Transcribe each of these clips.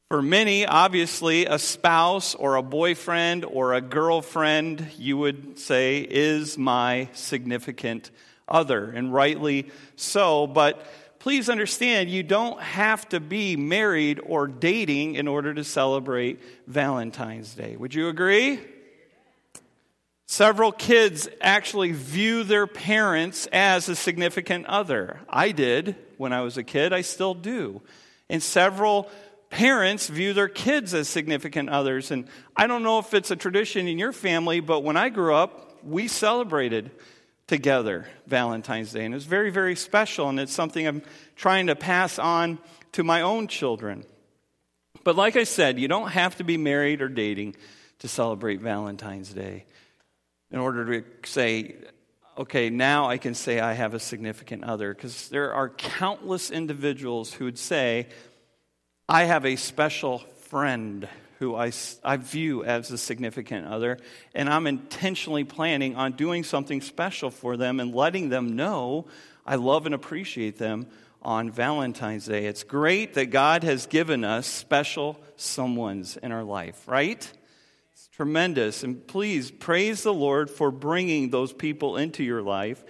For many, obviously, a spouse or a boyfriend or a girlfriend, you would say, is my significant other, and rightly so. But please understand, you don't have to be married or dating in order to celebrate Valentine's Day. Would you agree? Several kids actually view their parents as a significant other. I did when I was a kid. I still do. And several parents view their kids as significant others. And I don't know if it's a tradition in your family, but when I grew up, we celebrated together Valentine's Day. And it was very, very special. And it's something I'm trying to pass on to my own children. But like I said, you don't have to be married or dating to celebrate Valentine's Day in order to say, okay, now I can say I have a significant other. Because there are countless individuals who would say, I have a special friend who I view as a significant other, and I'm intentionally planning on doing something special for them and letting them know I love and appreciate them on Valentine's Day. It's great that God has given us special someones in our life, right? It's tremendous, and please praise the Lord for bringing those people into your life.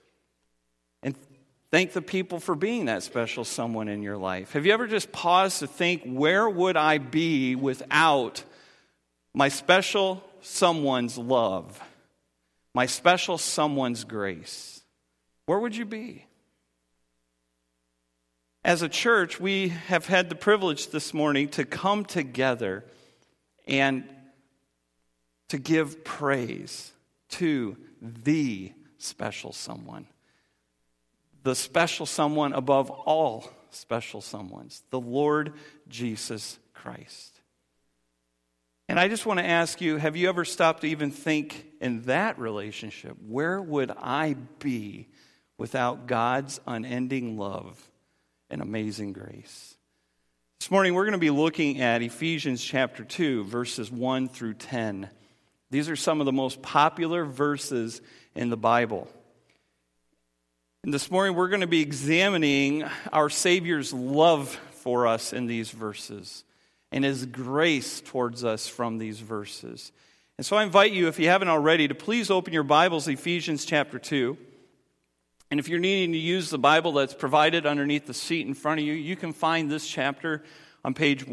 Thank the people for being that special someone in your life. Have you ever just paused to think, where would I be without my special someone's love, my special someone's grace? Where would you be? As a church, we have had the privilege this morning to come together and to give praise to the special someone. The special someone above all special someones, the Lord Jesus Christ. And I just want to ask you, have you ever stopped to even think in that relationship, where would I be without God's unending love and amazing grace? This morning we're going to be looking at Ephesians chapter 2, verses 1 through 10. These are some of the most popular verses in the Bible. And this morning we're going to be examining our Savior's love for us in these verses and His grace towards us from these verses. And so I invite you, if you haven't already, to please open your Bibles, Ephesians chapter 2. And if you're needing to use the Bible that's provided underneath the seat in front of you, you can find this chapter on page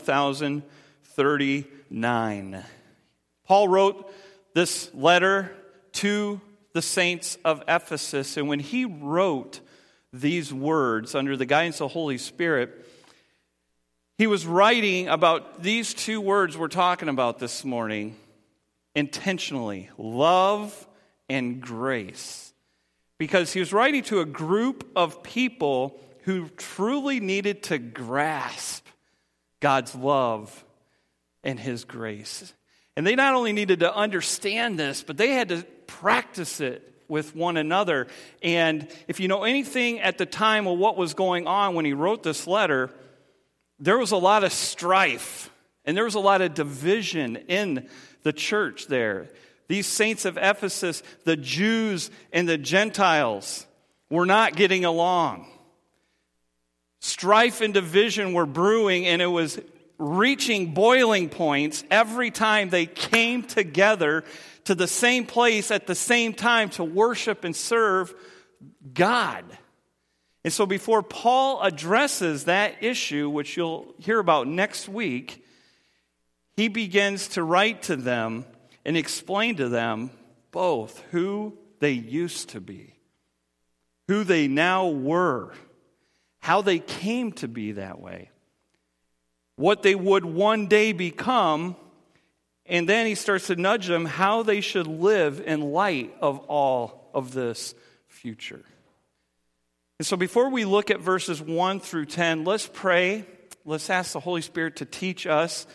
1039. Paul wrote this letter to the saints of Ephesus, and when he wrote these words under the guidance of the Holy Spirit, he was writing about these two words we're talking about this morning intentionally: love and grace. Because he was writing to a group of people who truly needed to grasp God's love and His grace. And they not only needed to understand this, but they had to practice it with one another. And if you know anything at the time of what was going on when he wrote this letter, there was a lot of strife and there was a lot of division in the church there. These saints of Ephesus, the Jews and the Gentiles, were not getting along. Strife and division were brewing, and it was reaching boiling points every time they came together to the same place at the same time to worship and serve God. And so before Paul addresses that issue, which you'll hear about next week, he begins to write to them and explain to them both who they used to be, who they now were, how they came to be that way, what they would one day become, and then he starts to nudge them how they should live in light of all of this future. And so before we look at verses 1 through 10, let's pray. Let's ask the Holy Spirit to teach us,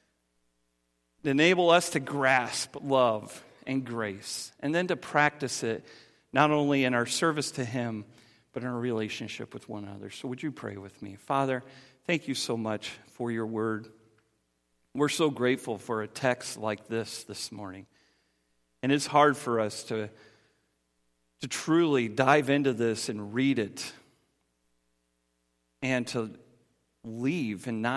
to enable us to grasp love and grace, and then to practice it not only in our service to Him, but in our relationship with one another. So would you pray with me? Father, thank you so much for your word. We're so grateful for a text like this morning. And it's hard for us to truly dive into this and read it and to leave and not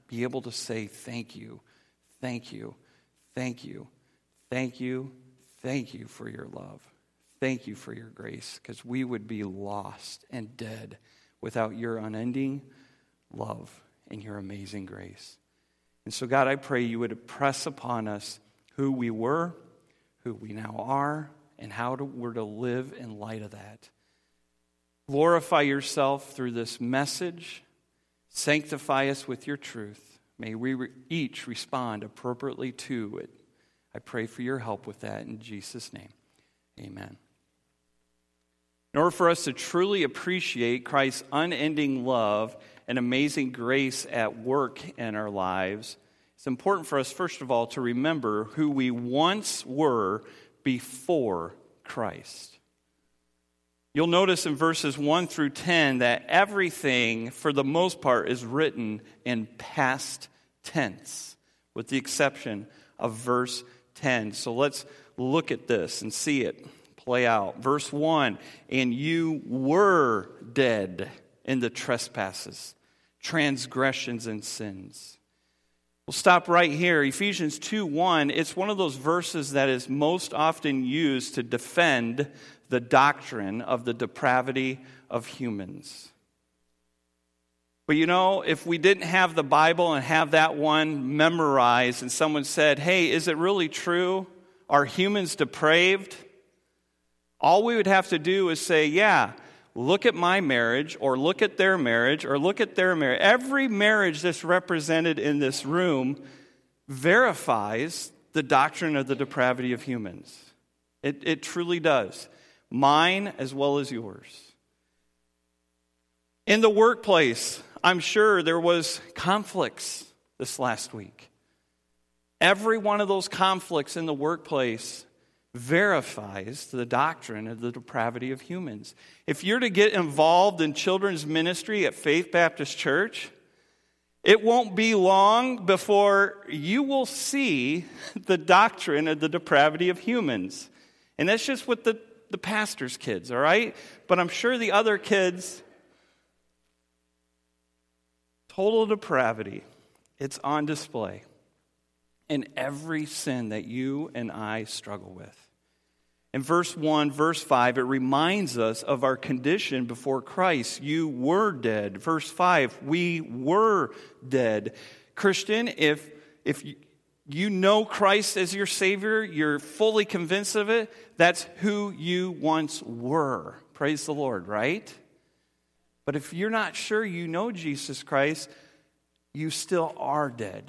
be able to say thank you, thank you, thank you, thank you, thank you for your love. Thank you for your grace, because we would be lost and dead without your unending love and your amazing grace. And so, God, I pray you would impress upon us who we were, who we now are, and how we're to live in light of that. Glorify yourself through this message. Sanctify us with your truth. May we each respond appropriately to it. I pray for your help with that in Jesus' name. Amen. In order for us to truly appreciate Christ's unending love and amazing grace at work in our lives, it's important for us, first of all, to remember who we once were before Christ. You'll notice in verses 1 through 10 that everything, for the most part, is written in past tense, with the exception of verse 10. So let's look at this and see it play out. Verse 1, and you were dead in the trespasses, transgressions, and sins. We'll stop right here. Ephesians 2:1, it's one of those verses that is most often used to defend the doctrine of the depravity of humans. But you know, if we didn't have the Bible and have that one memorized and someone said, hey, is it really true? Are humans depraved? All we would have to do is say, yeah, look at my marriage, or look at their marriage, or look at their marriage. Every marriage that's represented in this room verifies the doctrine of the depravity of humans. It truly does. Mine as well as yours. In the workplace, I'm sure there was conflicts this last week. Every one of those conflicts in the workplace verifies the doctrine of the depravity of humans. If you're to get involved in children's ministry at Faith Baptist Church, it won't be long before you will see the doctrine of the depravity of humans. And that's just with the pastor's kids, all right? But I'm sure the other kids, total depravity, it's on display in every sin that you and I struggle with. In verse 1, verse 5, it reminds us of our condition before Christ. You were dead. Verse 5, we were dead. Christian, if you know Christ as your Savior, you're fully convinced of it, that's who you once were. Praise the Lord, right? But if you're not sure you know Jesus Christ, you still are dead.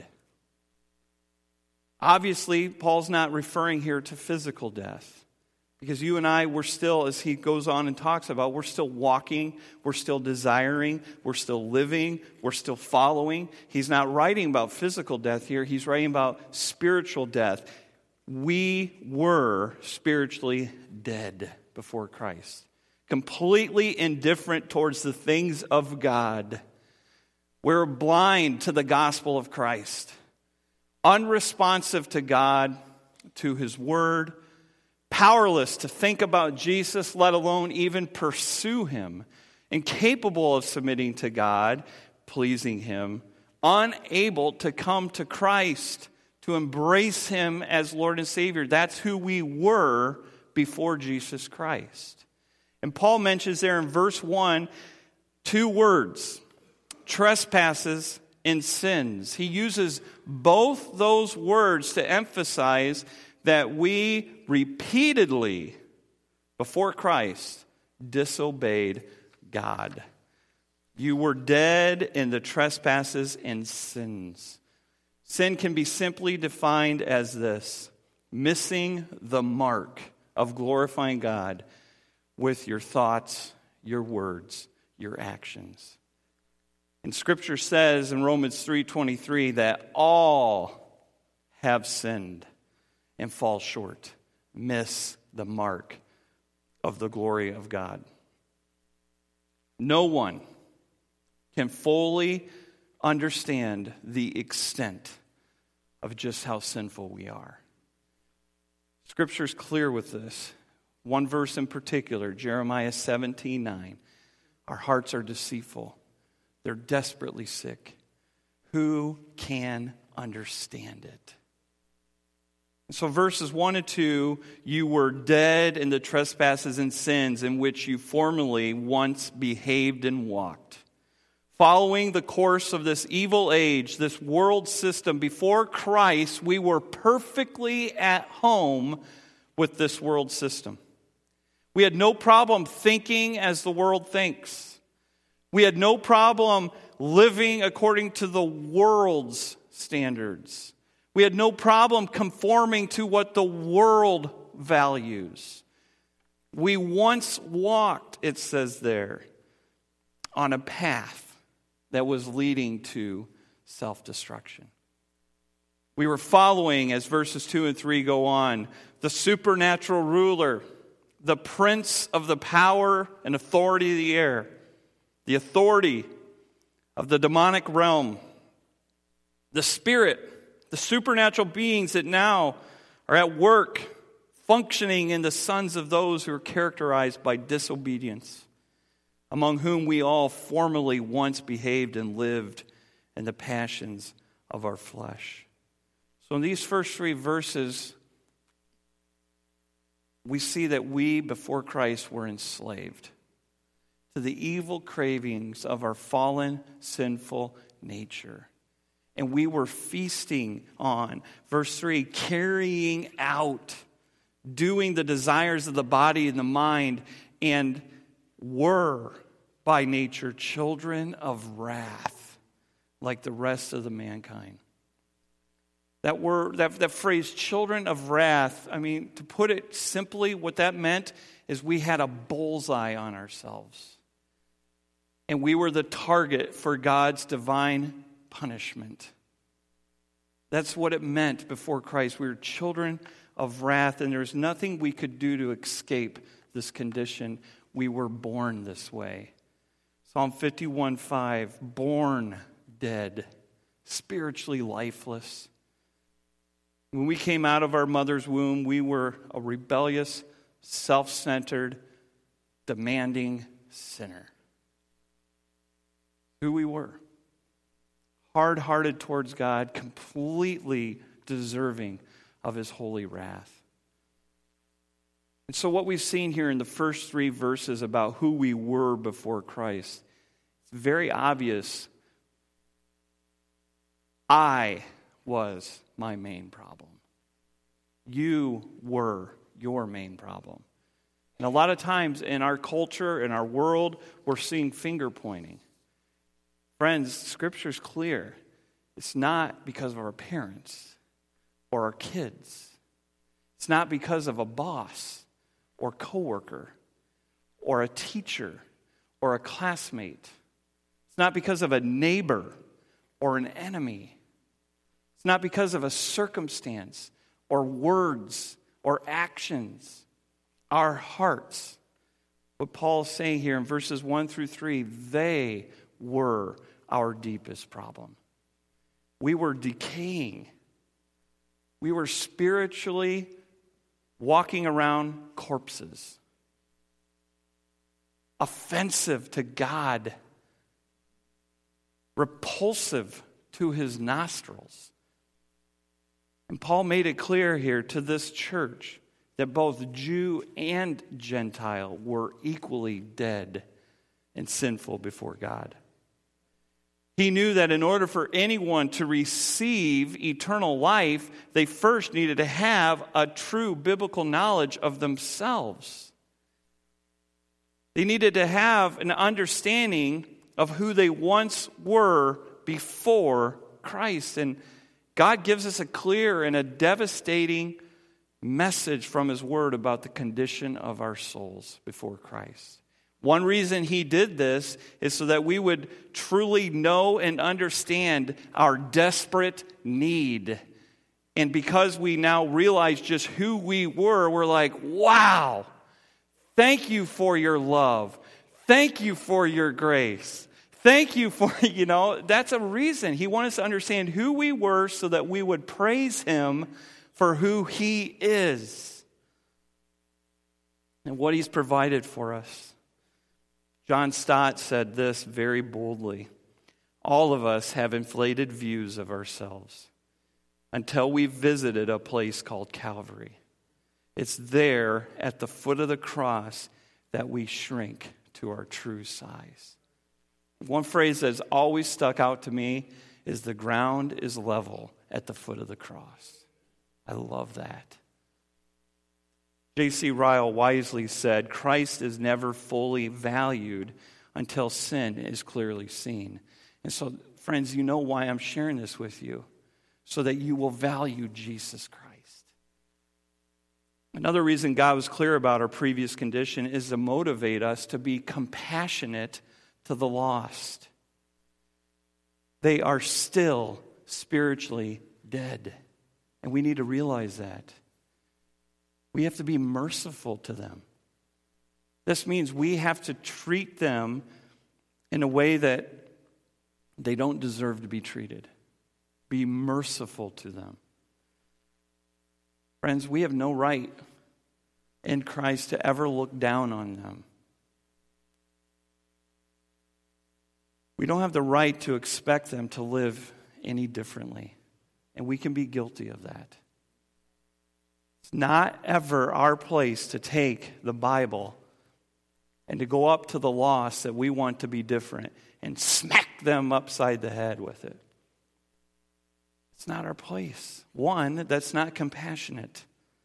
Obviously, Paul's not referring here to physical death. Because you and I, we're still, as he goes on and talks about, we're still walking, we're still desiring, we're still living, we're still following. He's not writing about physical death here, he's writing about spiritual death. We were spiritually dead before Christ. Completely indifferent towards the things of God. We're blind to the gospel of Christ. Unresponsive to God, to his word. Powerless to think about Jesus, let alone even pursue him. Incapable of submitting to God, pleasing him. Unable to come to Christ, to embrace him as Lord and Savior. That's who we were before Jesus Christ. And Paul mentions there in verse 1, 2 words. Trespasses and sins. He uses both those words to emphasize that we repeatedly, before Christ, disobeyed God. You were dead in the trespasses and sins. Sin can be simply defined as this: missing the mark of glorifying God with your thoughts, your words, your actions. And Scripture says in Romans 3:23 that all have sinned and fall short, miss the mark of the glory of God. No one can fully understand the extent of just how sinful we are. Scripture's clear with this. One verse in particular, Jeremiah 17:9. Our hearts are deceitful. They're desperately sick. who can understand it? So verses 1 and 2, you were dead in the trespasses and sins in which you formerly once behaved and walked. Following the course of this evil age, this world system, before Christ, we were perfectly at home with this world system. We had no problem thinking as the world thinks. We had no problem living according to the world's standards. We had no problem conforming to what the world values. We once walked, it says there, on a path that was leading to self-destruction. We were following, as verses 2 and 3 go on, the supernatural ruler, the prince of the power and authority of the air, the authority of the demonic realm, the spirit, the supernatural beings that now are at work, functioning in the sons of those who are characterized by disobedience, among whom we all formerly once behaved and lived in the passions of our flesh. So in these first 3 verses, we see that we, before Christ, were enslaved to the evil cravings of our fallen, sinful nature. And we were feasting on, verse 3, carrying out, doing the desires of the body and the mind, and were, by nature, children of wrath, like the rest of the mankind. That word, that phrase, children of wrath, I mean, to put it simply, what that meant is we had a bullseye on ourselves. And we were the target for God's divine punishment. That's what it meant before Christ. We were children of wrath, and there's nothing we could do to escape this condition. We were born this way. Psalm 51:5, born dead, spiritually lifeless. When we came out of our mother's womb, we were a rebellious, self-centered, demanding sinner. Who we were. Hard-hearted towards God, completely deserving of His holy wrath. And so what we've seen here in the first 3 verses about who we were before Christ, it's very obvious. I was my main problem. You were your main problem. And a lot of times in our culture, in our world, we're seeing finger pointing. Friends, Scripture's clear. It's not because of our parents or our kids. It's not because of a boss or coworker or a teacher or a classmate. It's not because of a neighbor or an enemy. It's not because of a circumstance or words or actions. Our hearts. What Paul's saying here in verses 1 through 3, they were our deepest problem. We were decaying. We were spiritually walking around corpses. Offensive to God. Repulsive to His nostrils. And Paul made it clear here to this church that both Jew and Gentile were equally dead and sinful before God. He knew that in order for anyone to receive eternal life, they first needed to have a true biblical knowledge of themselves. They needed to have an understanding of who they once were before Christ. And God gives us a clear and a devastating message from His Word about the condition of our souls before Christ. One reason He did this is so that we would truly know and understand our desperate need. And because we now realize just who we were, we're like, wow, thank you for your love. Thank you for your grace. Thank you for, that's a reason. He wanted us to understand who we were so that we would praise Him for who He is and what He's provided for us. John Stott said this very boldly: all of us have inflated views of ourselves until we've visited a place called Calvary. It's there at the foot of the cross that we shrink to our true size. One phrase that's always stuck out to me is the ground is level at the foot of the cross. I love that. J.C. Ryle wisely said, Christ is never fully valued until sin is clearly seen. And so, friends, you know why I'm sharing this with you, so that you will value Jesus Christ. Another reason God was clear about our previous condition is to motivate us to be compassionate to the lost. They are still spiritually dead, and we need to realize that. We have to be merciful to them. This means we have to treat them in a way that they don't deserve to be treated. Be merciful to them. Friends, we have no right in Christ to ever look down on them. We don't have the right to expect them to live any differently, and we can be guilty of that. It's not ever our place to take the Bible and to go up to the lost that we want to be different and smack them upside the head with it. It's not our place. One, that's not compassionate.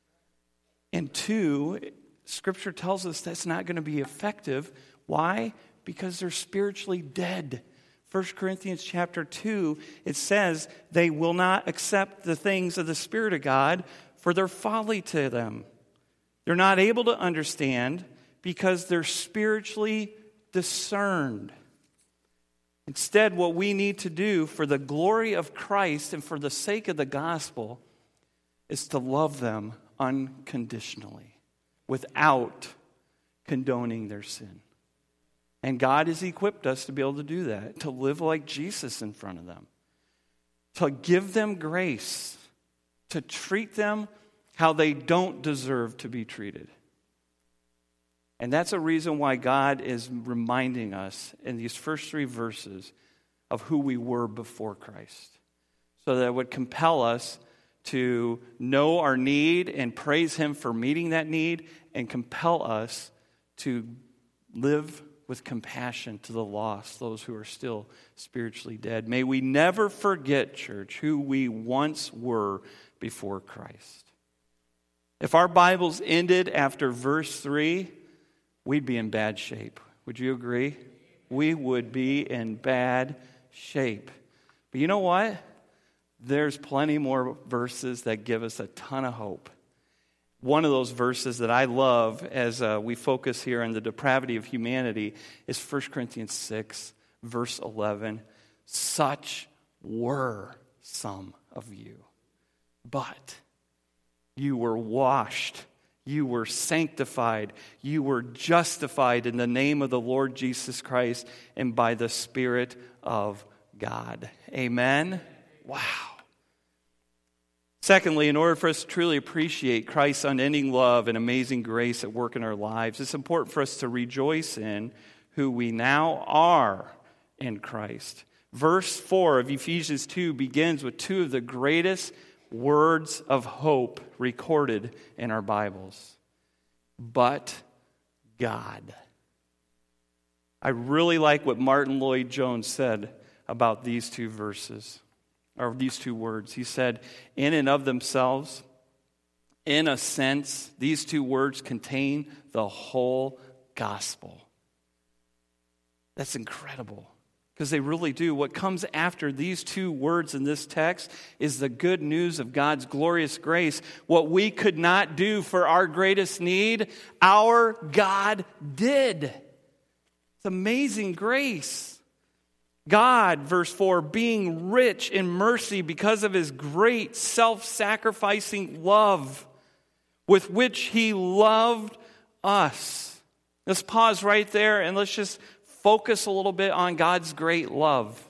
And two, Scripture tells us that's not going to be effective. Why? Because they're spiritually dead. 1 Corinthians chapter 2, it says they will not accept the things of the Spirit of God, for they're folly to them. They're not able to understand because they're spiritually discerned. Instead, what we need to do for the glory of Christ and for the sake of the gospel is to love them unconditionally without condoning their sin. And God has equipped us to be able to do that, to live like Jesus in front of them, to give them grace, to treat them how they don't deserve to be treated. And that's a reason why God is reminding us in these first 3 verses of who we were before Christ, so that it would compel us to know our need and praise Him for meeting that need, and compel us to live with compassion to the lost, those who are still spiritually dead. May we never forget, church, who we once were before Christ. If our Bibles ended after verse 3, we'd be in bad shape. Would you agree? We would be in bad shape. But you know what? There's plenty more verses that give us a ton of hope. One of those verses that I love as we focus here on the depravity of humanity is 1 Corinthians 6, verse 11. Such were some of you, but you were washed, you were sanctified, you were justified in the name of the Lord Jesus Christ and by the Spirit of God. Amen? Wow. Secondly, in order for us to truly appreciate Christ's unending love and amazing grace at work in our lives, it's important for us to rejoice in who we now are in Christ. Verse 4 of Ephesians 2 begins with 2 of the greatest words of hope recorded in our Bibles. But God. I really like what Martin Lloyd-Jones said about these 2 verses. Or these 2 words. He said, in and of themselves, in a sense, these 2 words contain the whole gospel. That's incredible, because they really do. What comes after these 2 words in this text is the good news of God's glorious grace. What we could not do for our greatest need, our God did. It's amazing grace. God, verse 4, being rich in mercy because of His great self-sacrificing love with which He loved us. Let's pause right there and let's just focus a little bit on God's great love.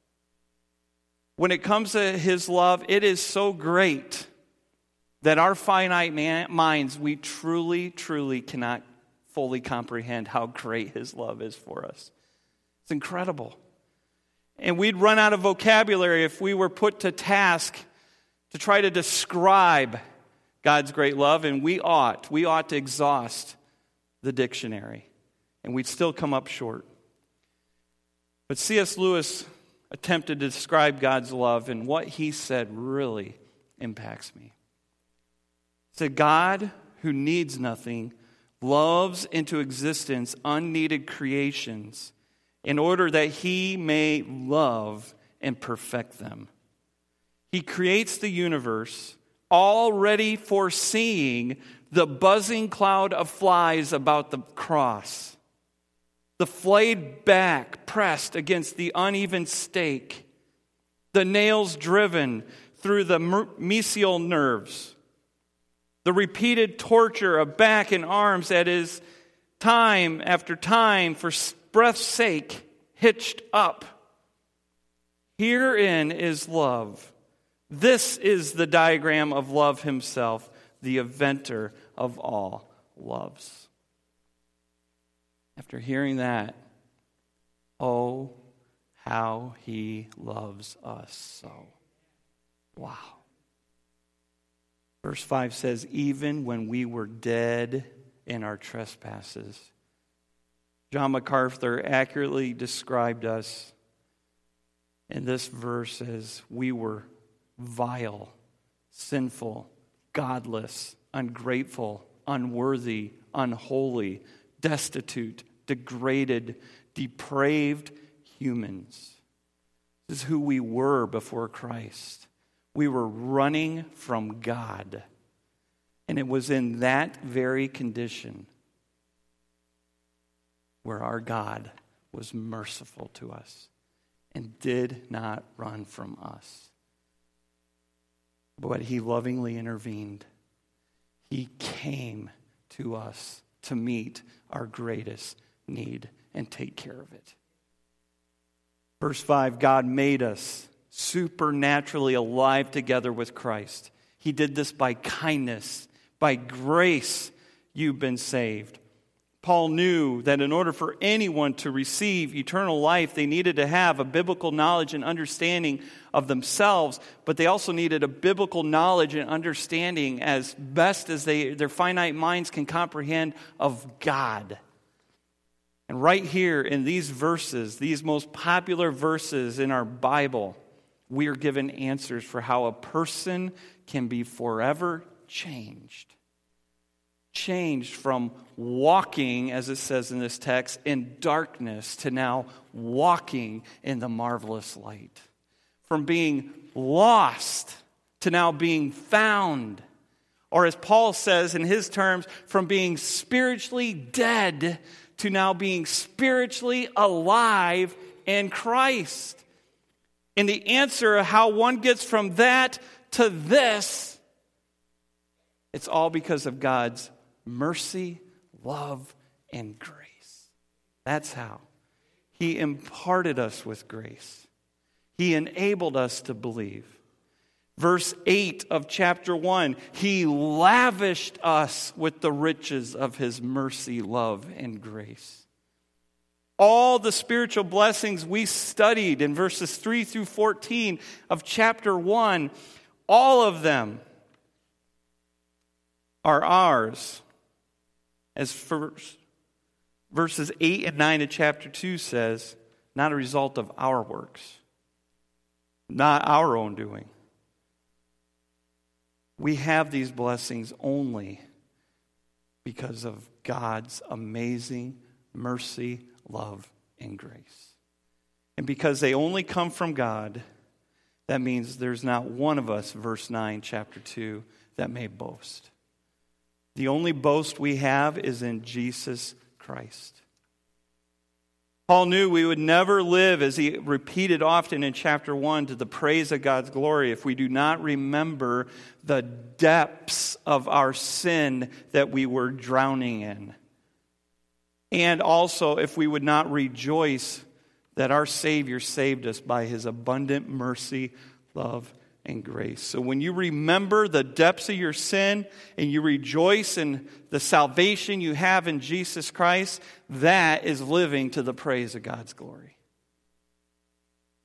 When it comes to His love, it is so great that our finite minds, we truly, truly cannot fully comprehend how great His love is for us. It's incredible. And we'd run out of vocabulary if we were put to task to try to describe God's great love, and we ought to exhaust the dictionary, and we'd still come up short. But C.S. Lewis attempted to describe God's love, and what he said really impacts me. He said, God, who needs nothing, loves into existence unneeded creations in order that he may love and perfect them. He creates the universe already foreseeing the buzzing cloud of flies about the cross, the flayed back pressed against the uneven stake, the nails driven through the mesial nerves, the repeated torture of back and arms that is time after time for breath's sake hitched up. Herein is love. This is the diagram of love himself, the inventor of all loves. After hearing that, oh, how he loves us so. Wow. Verse 5 says, even when we were dead in our trespasses. John MacArthur accurately described us in this verse as we were vile, sinful, godless, ungrateful, unworthy, unholy, destitute, degraded, depraved humans. This is who we were before Christ. We were running from God. And it was in that very condition where our God was merciful to us and did not run from us. But he lovingly intervened. He came to us to meet our greatest need and take care of it. Verse 5, God made us supernaturally alive together with Christ. He did this by kindness, by grace you've been saved. Paul knew that in order for anyone to receive eternal life, they needed to have a biblical knowledge and understanding of themselves, but they also needed a biblical knowledge and understanding as best as their finite minds can comprehend of God. And right here in these verses, these most popular verses in our Bible, we are given answers for how a person can be forever changed. Changed from walking, as it says in this text, in darkness to now walking in the marvelous light. From being lost to now being found. Or as Paul says in his terms, from being spiritually dead to now being spiritually alive in Christ. And the answer of how one gets from that to this, it's all because of God's mercy, love, and grace. That's how. He imparted us with grace. He enabled us to believe. Verse 8 of chapter 1, He lavished us with the riches of His mercy, love, and grace. All the spiritual blessings we studied in verses 3 through 14 of chapter 1, all of them are ours. As verses 8 and 9 of chapter 2 says, not a result of our works, not our own doing. We have these blessings only because of God's amazing mercy, love, and grace. And because they only come from God, that means there's not one of us, verse 9, chapter 2, that may boast. The only boast we have is in Jesus Christ. Paul knew we would never live, as he repeated often in chapter 1, to the praise of God's glory if we do not remember the depths of our sin that we were drowning in. And also if we would not rejoice that our Savior saved us by His abundant mercy, love, and grace. So when you remember the depths of your sin and you rejoice in the salvation you have in Jesus Christ, that is living to the praise of God's glory.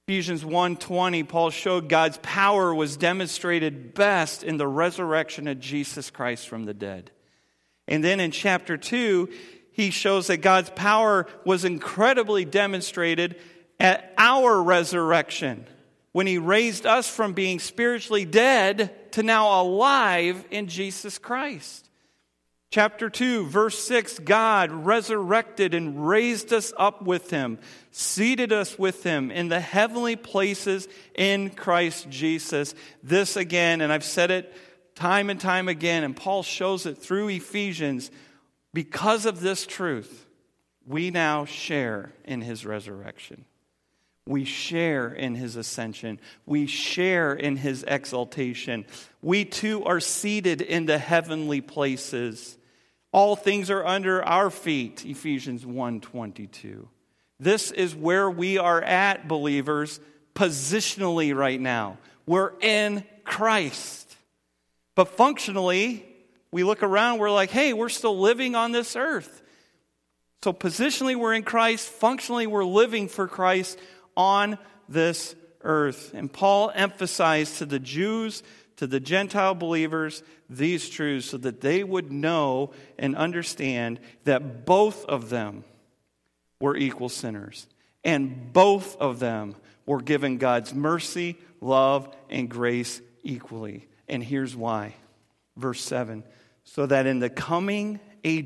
Ephesians 1:20, Paul showed God's power was demonstrated best in the resurrection of Jesus Christ from the dead. And then in chapter 2, he shows that God's power was incredibly demonstrated at our resurrection, when he raised us from being spiritually dead to now alive in Jesus Christ. Chapter 2, verse 6, God resurrected and raised us up with him, seated us with him in the heavenly places in Christ Jesus. This again, and I've said it time and time again, and Paul shows it through Ephesians, because of this truth, we now share in his resurrection. We share in his ascension. We share in his exaltation. We too are seated in the heavenly places. All things are under our feet, Ephesians 1:22. This is where we are at, believers, positionally right now. We're in Christ. But functionally, we look around, we're like, hey, we're still living on this earth. So positionally, we're in Christ. Functionally, we're living for Christ on this earth. And Paul emphasized to the Jews, to the Gentile believers, these truths so that they would know and understand that both of them were equal sinners. And both of them were given God's mercy, love, and grace equally. And here's why. Verse 7, so that in the coming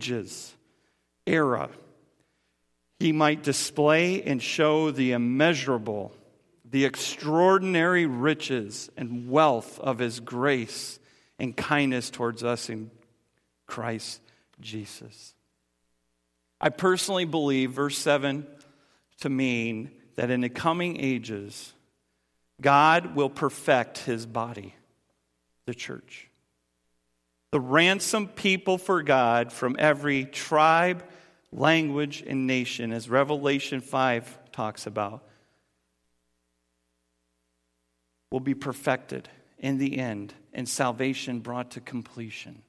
era, he might display and show the immeasurable, the extraordinary riches and wealth of his grace and kindness towards us in Christ Jesus. I personally believe verse 7 to mean that in the coming ages, God will perfect his body, the church. The ransomed people for God from every tribe, language, and nation, as Revelation 5 talks about, will be perfected in the end and salvation brought to completion.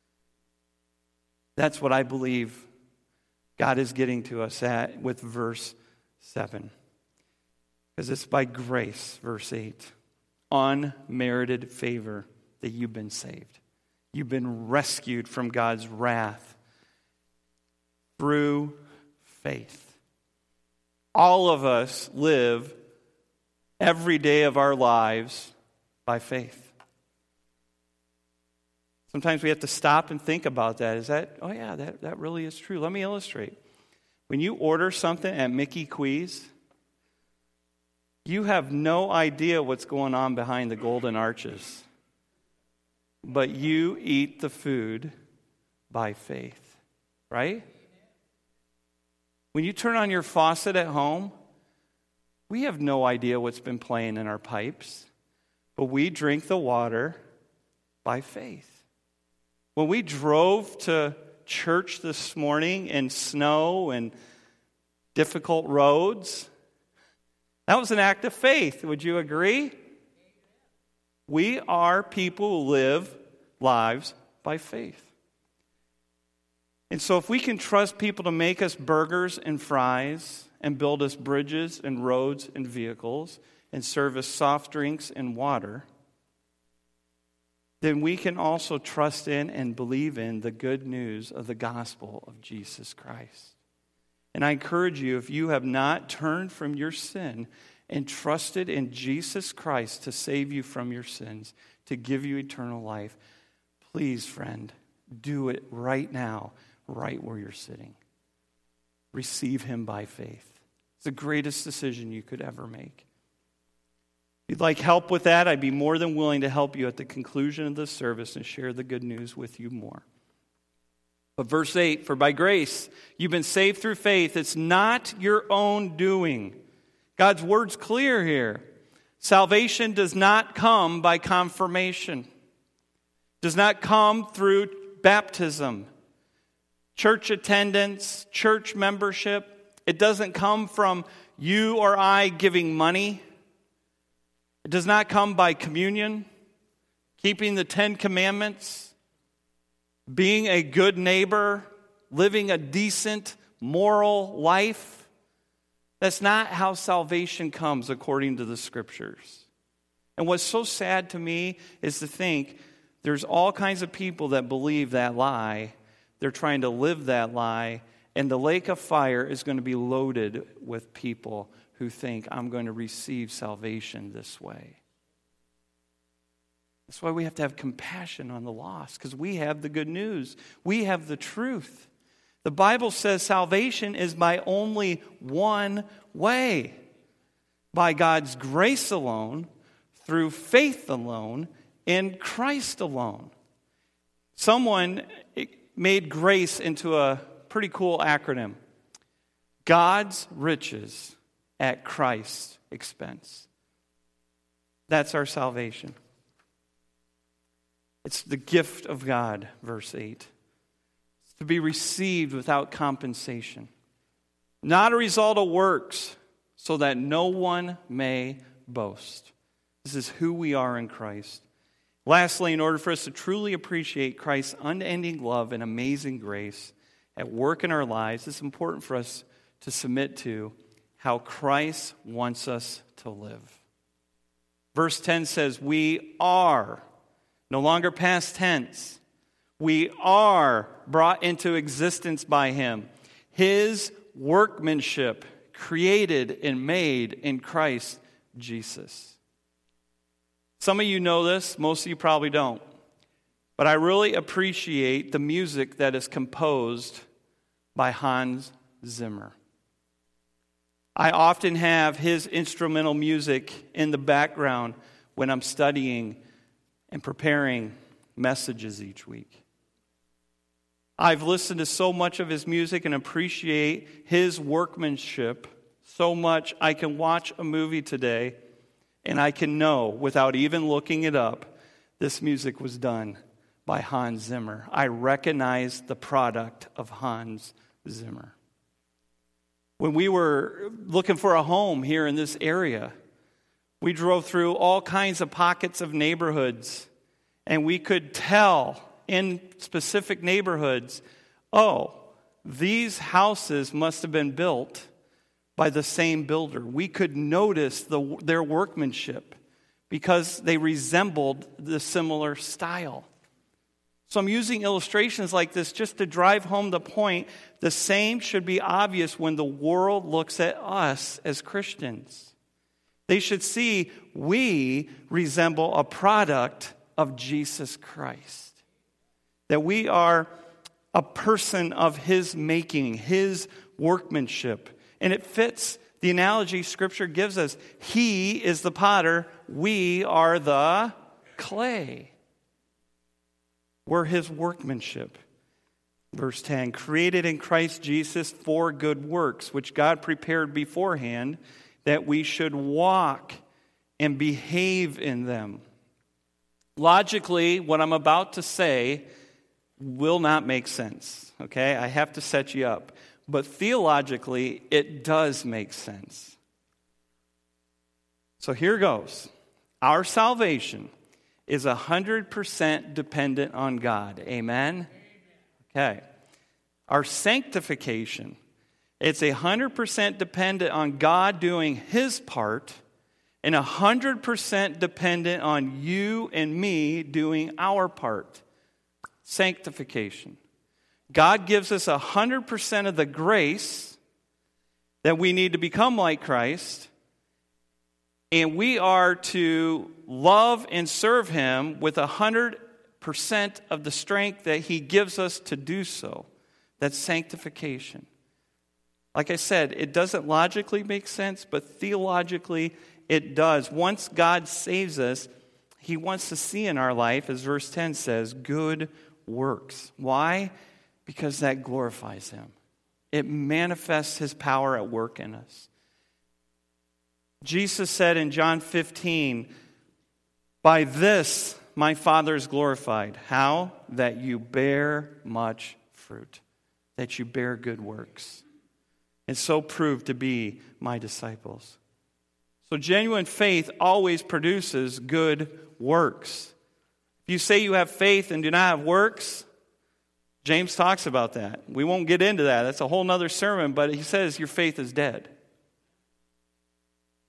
That's what I believe God is getting to us at with verse 7. Because it's by grace, verse 8, unmerited favor that you've been saved. You've been rescued from God's wrath through faith. All of us live every day of our lives by faith. Sometimes we have to stop and think about that. That really is true. Let me illustrate. When you order something at Mickey Quee's, you have no idea what's going on behind the golden arches. But you eat the food by faith, right? When you turn on your faucet at home, we have no idea what's been playing in our pipes, but we drink the water by faith. When we drove to church this morning in snow and difficult roads, that was an act of faith. Would you agree? We are people who live lives by faith. And so if we can trust people to make us burgers and fries and build us bridges and roads and vehicles and serve us soft drinks and water, then we can also trust in and believe in the good news of the gospel of Jesus Christ. And I encourage you, if you have not turned from your sin and trusted in Jesus Christ to save you from your sins, to give you eternal life, please, friend, do it right now, right where you're sitting. Receive him by faith. It's the greatest decision you could ever make. If you'd like help with that, I'd be more than willing to help you at the conclusion of this service and share the good news with you more. But verse 8, for by grace you've been saved through faith. It's not your own doing. God's word's clear here. Salvation does not come by confirmation. Does not come through baptism, church attendance, church membership. It doesn't come from you or I giving money. It does not come by communion, keeping the 10 Commandments, being a good neighbor, living a decent, moral life. That's not how salvation comes according to the Scriptures. And what's so sad to me is to think there's all kinds of people that believe that lie. They're trying to live that lie. And the lake of fire is going to be loaded with people who think, I'm going to receive salvation this way. That's why we have to have compassion on the lost, because we have the good news. We have the truth. The Bible says salvation is by only one way. By God's grace alone, through faith alone, in Christ alone. Someone made grace into a pretty cool acronym. God's riches at Christ's expense. That's our salvation. It's the gift of God, verse 8. It's to be received without compensation. Not a result of works, so that no one may boast. This is who we are in Christ. Lastly, in order for us to truly appreciate Christ's unending love and amazing grace at work in our lives, it's important for us to submit to how Christ wants us to live. Verse 10 says, we are, no longer past tense, we are brought into existence by Him. His workmanship, created and made in Christ Jesus. Some of you know this, most of you probably don't. But I really appreciate the music that is composed by Hans Zimmer. I often have his instrumental music in the background when I'm studying and preparing messages each week. I've listened to so much of his music and appreciate his workmanship so much I can watch a movie today and I can know, without even looking it up, this music was done by Hans Zimmer. I recognize the product of Hans Zimmer. When we were looking for a home here in this area, we drove through all kinds of pockets of neighborhoods, and we could tell in specific neighborhoods, oh, these houses must have been built by the same builder. We could notice their workmanship because they resembled the similar style. So I'm using illustrations like this just to drive home the point. The same should be obvious when the world looks at us as Christians. They should see we resemble a product of Jesus Christ. That we are a person of His making, His workmanship. And it fits the analogy Scripture gives us. He is the potter, we are the clay. We're His workmanship. Verse 10, created in Christ Jesus for good works, which God prepared beforehand, that we should walk and behave in them. Logically, what I'm about to say will not make sense, okay? I have to set you up. But theologically, it does make sense. So here goes. Our salvation is 100% dependent on God. Amen? Okay. Our sanctification, it's 100% dependent on God doing His part and 100% dependent on you and me doing our part. Sanctification. God gives us 100% of the grace that we need to become like Christ, and we are to love and serve Him with 100% of the strength that He gives us to do so. That's sanctification. Like I said, it doesn't logically make sense, but theologically it does. Once God saves us, He wants to see in our life, as verse 10 says, good works. Why? Because that glorifies Him. It manifests His power at work in us. Jesus said in John 15, by this my Father is glorified. How? That you bear much fruit. That you bear good works. And so prove to be my disciples. So genuine faith always produces good works. If you say you have faith and do not have works, James talks about that. We won't get into that. That's a whole other sermon, but he says your faith is dead.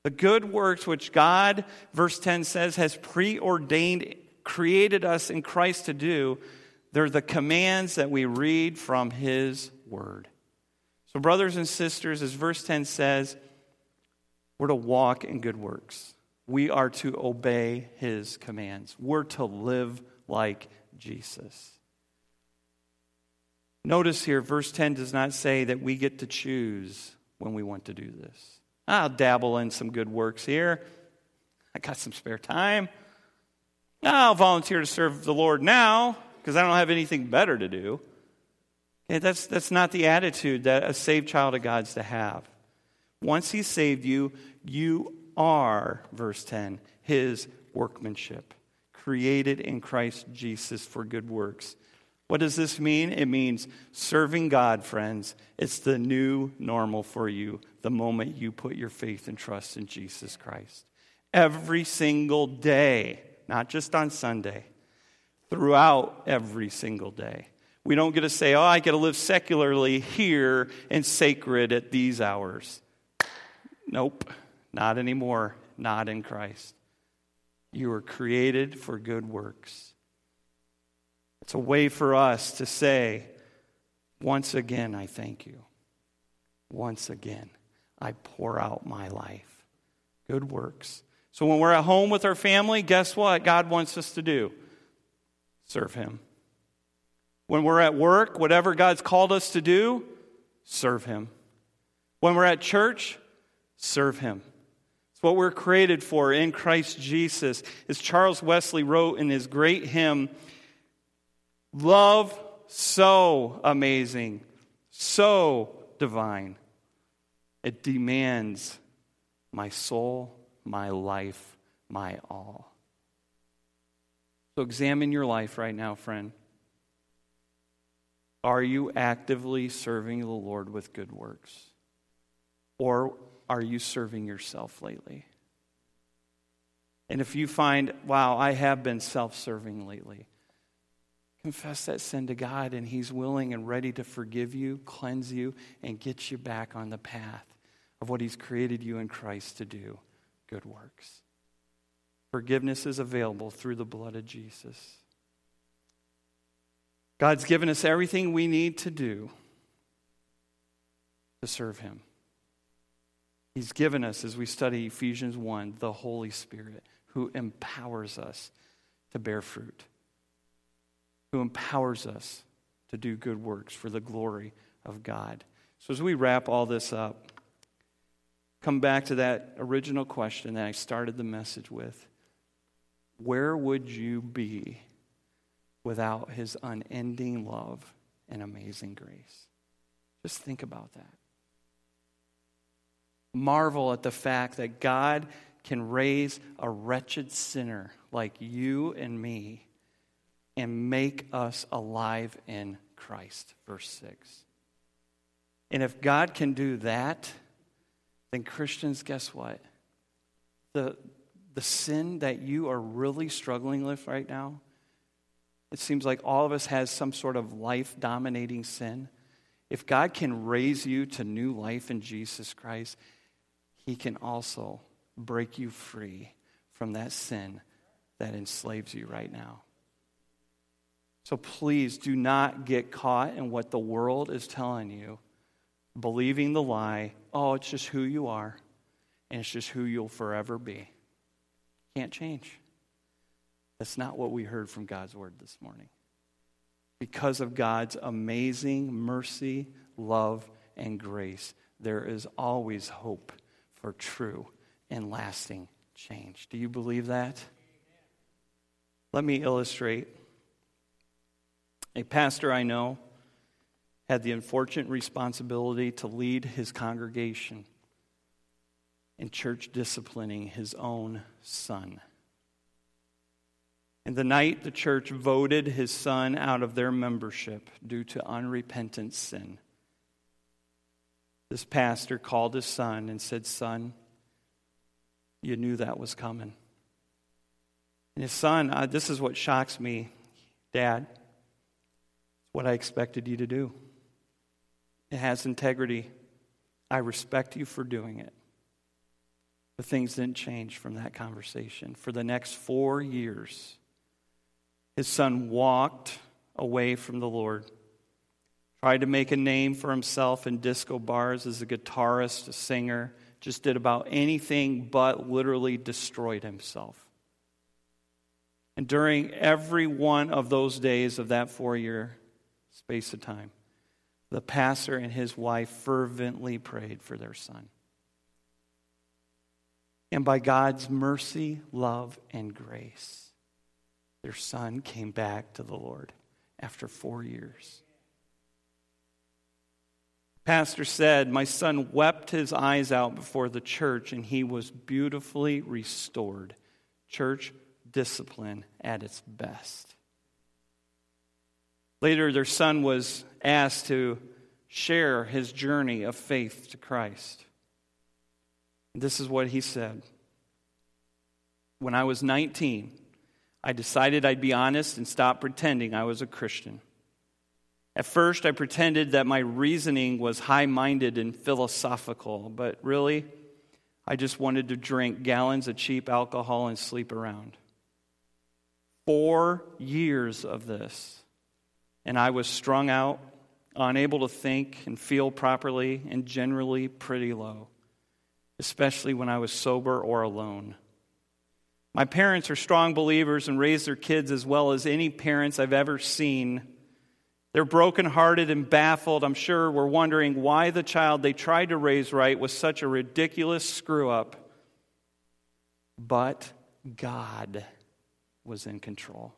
The good works which God, verse 10 says, has preordained, created us in Christ to do, they're the commands that we read from His Word. So brothers and sisters, as verse 10 says, we're to walk in good works. We are to obey His commands. We're to live like Jesus. Notice here, verse 10 does not say that we get to choose when we want to do this. I'll dabble in some good works here. I got some spare time. I'll volunteer to serve the Lord now because I don't have anything better to do. Okay, that's not the attitude that a saved child of God's to have. Once He saved you, you are, verse 10, His workmanship, created in Christ Jesus for good works. What does this mean? It means serving God, friends. It's the new normal for you the moment you put your faith and trust in Jesus Christ. Every single day, not just on Sunday, throughout every single day. We don't get to say, I get to live secularly here and sacred at these hours. Nope, not anymore, not in Christ. You were created for good works. It's a way for us to say, once again, I thank you. Once again, I pour out my life. Good works. So when we're at home with our family, guess what God wants us to do? Serve Him. When we're at work, whatever God's called us to do, serve Him. When we're at church, serve Him. It's what we're created for in Christ Jesus. As Charles Wesley wrote in his great hymn, love so amazing, so divine. It demands my soul, my life, my all. So examine your life right now, friend. Are you actively serving the Lord with good works? Or are you serving yourself lately? And if you find, wow, I have been self-serving lately, confess that sin to God, and He's willing and ready to forgive you, cleanse you, and get you back on the path of what He's created you in Christ to do, good works. Forgiveness is available through the blood of Jesus. God's given us everything we need to do to serve Him. He's given us, as we study Ephesians 1, the Holy Spirit who empowers us to bear fruit, who empowers us to do good works for the glory of God. So as we wrap all this up, come back to that original question that I started the message with. Where would you be without His unending love and amazing grace? Just think about that. Marvel at the fact that God can raise a wretched sinner like you and me and make us alive in Christ, verse 6. And if God can do that, then Christians, guess what? The sin that you are really struggling with right now, it seems like all of us has some sort of life-dominating sin. If God can raise you to new life in Jesus Christ, He can also break you free from that sin that enslaves you right now. So please do not get caught in what the world is telling you, believing the lie, it's just who you are, and it's just who you'll forever be. Can't change. That's not what we heard from God's Word this morning. Because of God's amazing mercy, love, and grace, there is always hope for true and lasting change. Do you believe that? Let me illustrate. A pastor I know had the unfortunate responsibility to lead his congregation in church disciplining his own son. And the night the church voted his son out of their membership due to unrepentant sin, this pastor called his son and said, "Son, you knew that was coming." And his son, this is what shocks me, "Dad, it's what I expected you to do. It has integrity. I respect you for doing it. But things didn't change from that conversation. For the next 4 years, his son walked away from the Lord, tried to make a name for himself in disco bars as a guitarist, a singer, just did about anything but literally destroyed himself. And during every one of those days of that 4-year space of time, the pastor and his wife fervently prayed for their son. And by God's mercy, love, and grace, their son came back to the Lord after 4 years. Pastor said, "My son wept his eyes out before the church, and he was beautifully restored." Church discipline at its best. Later, their son was asked to share his journey of faith to Christ. This is what he said. "When I was 19, I decided I'd be honest and stop pretending I was a Christian. At first, I pretended that my reasoning was high-minded and philosophical, but really, I just wanted to drink gallons of cheap alcohol and sleep around. 4 years of this, and I was strung out, unable to think and feel properly, and generally pretty low, especially when I was sober or alone. My parents are strong believers and raised their kids as well as any parents I've ever seen. They're brokenhearted and baffled. I'm sure we're wondering why the child they tried to raise right was such a ridiculous screw-up. But God was in control.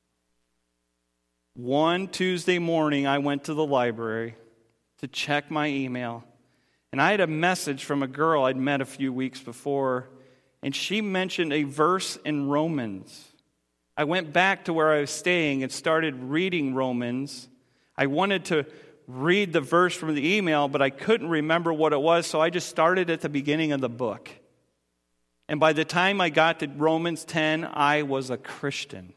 One Tuesday morning, I went to the library to check my email, and I had a message from a girl I'd met a few weeks before, and she mentioned a verse in Romans. I went back to where I was staying and started reading Romans. I wanted to read the verse from the email, but I couldn't remember what it was, so I just started at the beginning of the book. And by the time I got to Romans 10, I was a Christian.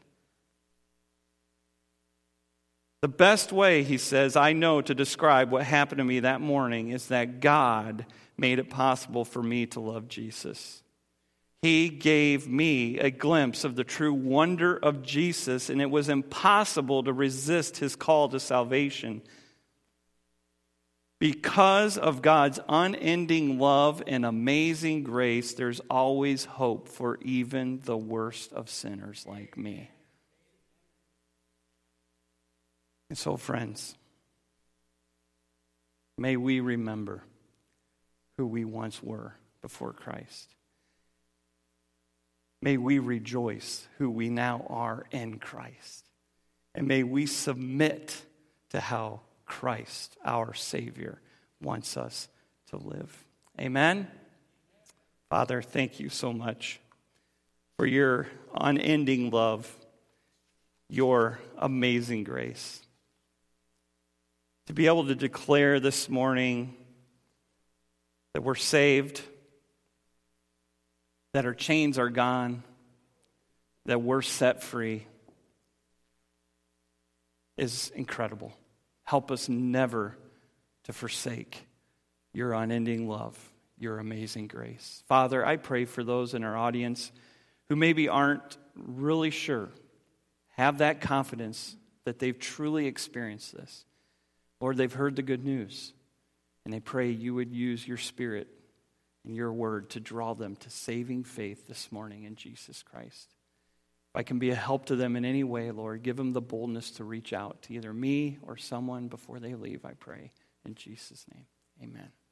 The best way, he says, I know to describe what happened to me that morning is that God made it possible for me to love Jesus. He gave me a glimpse of the true wonder of Jesus, and it was impossible to resist his call to salvation. Because of God's unending love and amazing grace, there's always hope for even the worst of sinners like me. And so, friends, may we remember who we once were before Christ. May we rejoice who we now are in Christ. And may we submit to how Christ, our Savior, wants us to live. Amen? Father, thank you so much for your unending love, your amazing grace. To be able to declare this morning that we're saved, that our chains are gone, that we're set free, is incredible. Help us never to forsake your unending love, your amazing grace. Father, I pray for those in our audience who maybe aren't really sure, have that confidence that they've truly experienced this. Lord, they've heard the good news, and they pray you would use your Spirit and your word to draw them to saving faith this morning in Jesus Christ. If I can be a help to them in any way, Lord, give them the boldness to reach out to either me or someone before they leave, I pray. In Jesus' name, amen.